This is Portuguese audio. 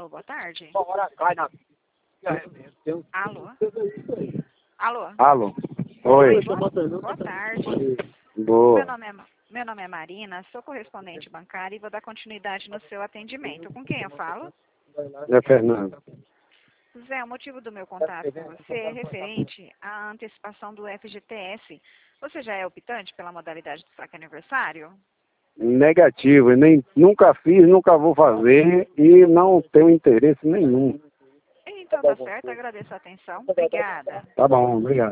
Alô, boa tarde. Alô? Alô? Alô? Oi. Boa tarde. Boa. Meu nome é Marina, sou correspondente bancária e vou dar continuidade no seu atendimento. Com quem eu falo? É Fernando. Zé, o motivo do meu contato com você é referente à antecipação do FGTS. Você já é optante pela modalidade do saque aniversário? Negativo. Nunca fiz, nunca vou fazer e não tenho interesse nenhum. Então tá certo, agradeço a atenção. Obrigada. Tá bom, obrigado.